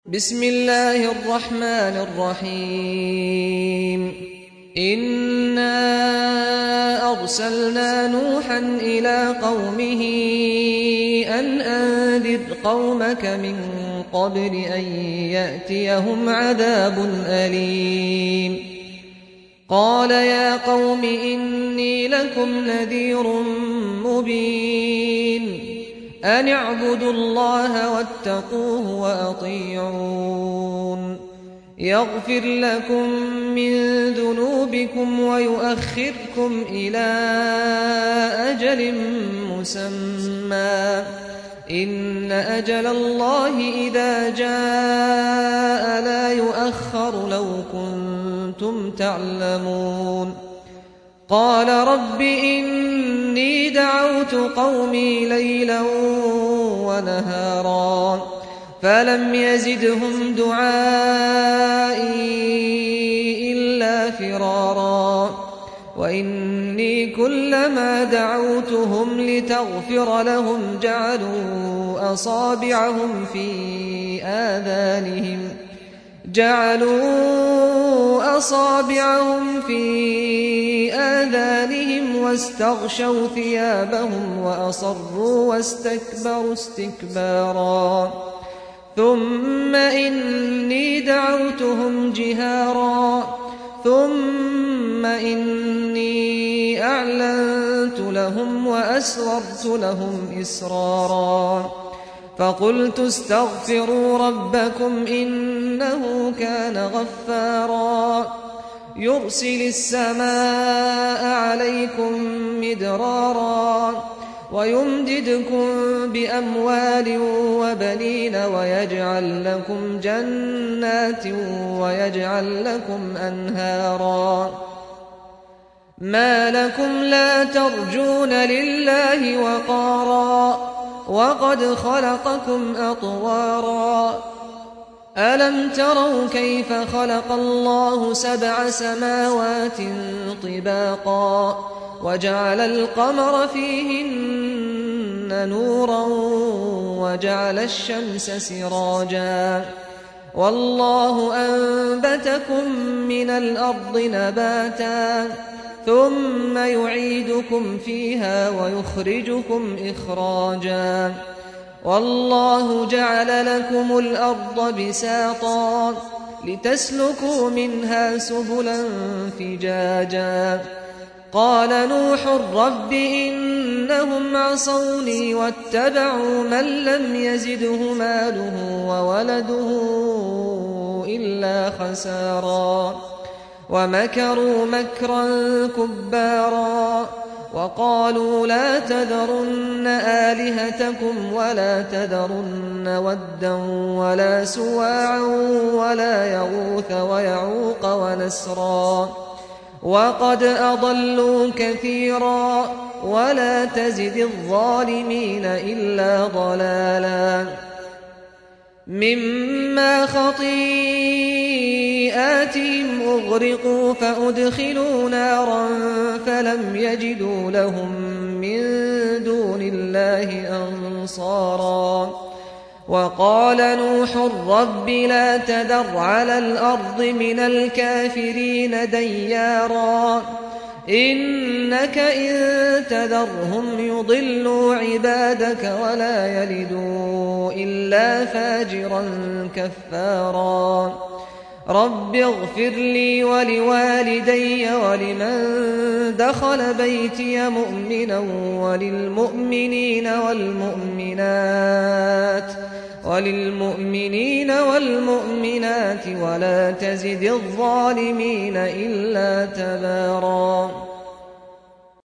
بسم الله الرحمن الرحيم إنا أرسلنا نوحا إلى قومه أن أنذر قومك من قبل أن يأتيهم عذاب أليم قال يا قوم إني لكم نذير مبين أن اعبدوا الله واتقوه وأطيعون يغفر لكم من ذنوبكم ويؤخركم إلى أجل مسمى إن أجل الله إذا جاء لا يؤخر لو كنتم تعلمون قال رب إني دعوت قومي ليلا ونهارا فلم يزدهم دعائي إلا فرارا وإني كلما دعوتهم لتغفر لهم جعلوا أصابعهم في آذانهم واستغشوا ثيابهم وأصروا واستكبروا استكبارا ثم إني دعوتهم جهارا ثم إني أعلنت لهم وأسررت لهم إسرارا فقلت استغفروا ربكم إنه كان غفارا يرسل السماء عليكم مدرارا ويمددكم بأموال وبنين ويجعل لكم جنات ويجعل لكم أنهارا ما لكم لا ترجون لله وقارا وقد خلقكم أطوارا ألم تروا كيف خلق الله 7 سماوات طباقا وجعل القمر فيهن نورا وجعل الشمس سراجا والله أنبتكم من الأرض نباتا ثم يعيدكم فيها ويخرجكم إخراجا والله جعل لكم الأرض بساطا لتسلكوا منها سبلا فجاجا قال نوح رب إنهم عصوني واتبعوا من لم يزده ماله وولده إلا خسارا ومكروا مكرا كبارا وقالوا لا تذرن آلهتكم ولا تذرن ودا ولا سواعا ولا يغوث ويعوق ونسرا وقد أضلوا كثيرا ولا تزد الظالمين إلا ضلالا مما خطيئاتهم أغرقوا فأدخلوا نارا فلم يجدوا لهم من دون الله أنصارا وقال نوح رب لا تذر على الأرض من الكافرين ديارا إنك إن تذرهم يضلوا عبادك ولا يلدوا إلا فاجرا كفارا رب اغفر لي ولوالدي ولمن دخل بيتي مؤمنا وللمؤمنين والمؤمنات ولا تزد الظالمين إلا تبارا